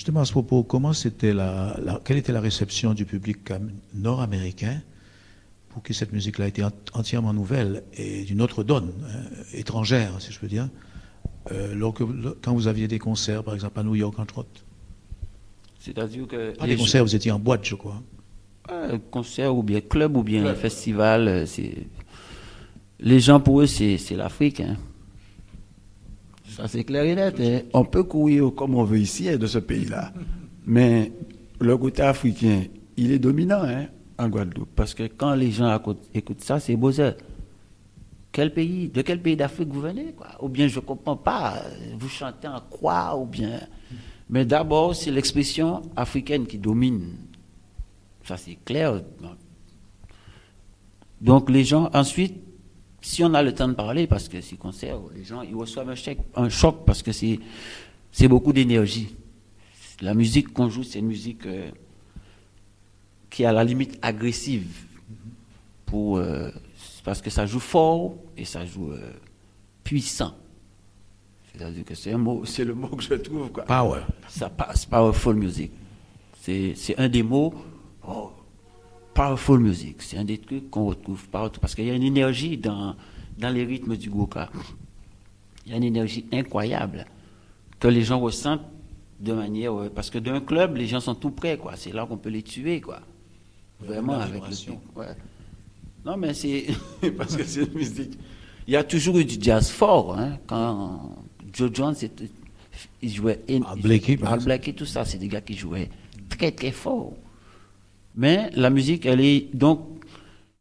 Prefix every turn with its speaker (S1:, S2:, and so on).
S1: Justement, à ce propos, quelle était la réception du public nord-américain pour qui cette musique-là a été entièrement nouvelle et d'une autre donne, hein, étrangère, si je peux dire, quand vous aviez des concerts, par exemple, à New York, entre autres?
S2: C'est-à-dire que
S1: Pas des concerts, vous étiez en boîte, je crois.
S2: Concert ou bien club ou bien festival, les gens pour eux c'est l'Afrique. Hein.
S3: Ça c'est clair et net. Hein. On peut courir comme on veut ici hein, de ce pays-là, mais le côté africain, il est dominant hein, en Guadeloupe.
S2: Parce que quand les gens écoutent ça, c'est beau ça. De quel pays d'Afrique vous venez quoi? Ou bien je comprends pas, vous chantez en quoi ou bien. Mais d'abord c'est l'expression africaine qui domine. Ça, c'est clair. Donc, les gens, ensuite, si on a le temps de parler, parce que ces concerts, les gens, ils reçoivent un choc parce que c'est beaucoup d'énergie. La musique qu'on joue, c'est une musique qui est à la limite agressive. Parce que ça joue fort et ça joue puissant. C'est-à-dire que c'est le mot que je trouve. Quoi.
S1: Power.
S2: Ça passe, powerful music. C'est un des mots. Oh, powerful music, c'est un des trucs qu'on retrouve partout parce qu'il y a une énergie dans les rythmes du goka. Il y a une énergie incroyable que les gens ressentent de manière parce que d'un club, les gens sont tout prêts quoi. C'est là qu'on peut les tuer quoi. Vraiment avec le truc. Ouais. Non mais c'est parce que c'est une musique. Il y a toujours eu du jazz fort hein. Quand Joe Jones il jouait Al Blakey, tout ça, c'est des gars qui jouaient très très fort. Mais la musique, elle est donc